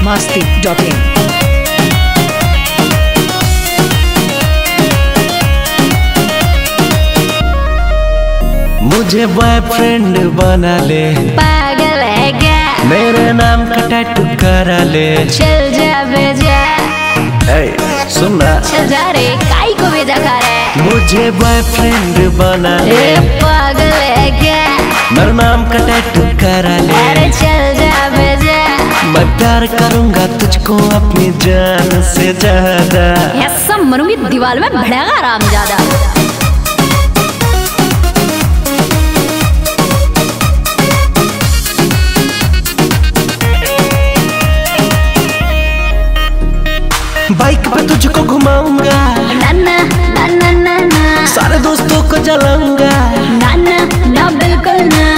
biharmasti.in। मुझे बॉयफ्रेंड बना ले, पागल है क्या? मेरे नाम का टैटू करा ले। चल जा बेजा, सुनना, चल जा रे, काई को बेजा खा रहा है? मुझे बॉयफ्रेंड बना ले, पागल है क्या? मेरा नाम का टैटू करा ले। अरे चल जा बेजा, मैं प्यार करूंगा तुझको अपनी जान से ज्यादा। ऐसा मरूंगी दीवार में भड़ेगा आरामजादा। बाइक पे तुझको घुमाऊंगा, नाना नाना नाना, सारे दोस्तों को जलाऊंगा। नाना ना बिल्कुल ना,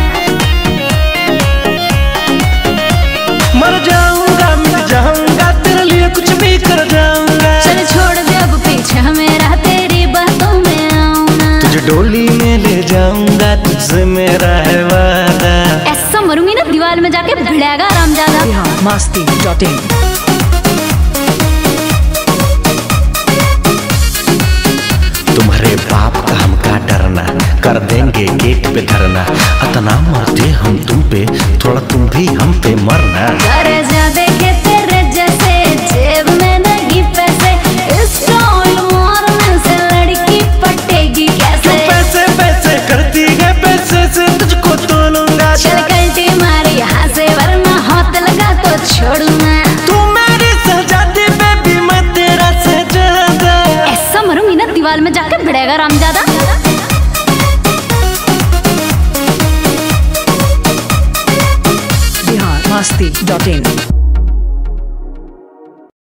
मर जाऊंगा मिट जाऊंगा, तेरे लिए कुछ भी कर जाऊंगा। चल छोड़ दे अब पीछे मेरा, तेरी बातों में आऊंगा। तुझे डोली में ले जाऊंगा, तुझसे मेरा है वादा। ऐसा मरूंगी ना दीवार में जाके भिड़ेगा आरामजादा। biharmasti.in। तुम्हारे बाप का हमका डरना, कर देंगे गेट पे धरना। अतना मरते हम तुम पे, थोड़ा तुम भी हम पे मरना। अरे जा देखे तेरे जैसे, जेब में नहीं पैसे, स्टाइल मारने से लड़की पटेगी कैसे? पैसे पैसे करती है, पैसे से तुझको तोलूंगा। चल कल्टी मारी यहाँ से, वरना हाथ लगा तो छोड़ू मैं। तू मेरी सहजादी बेबी, मैं तेरा सहजादा। ऐसा मरूंगी ना दीवार में जाके भिड़ेगा रामजादा। biharmasti.in।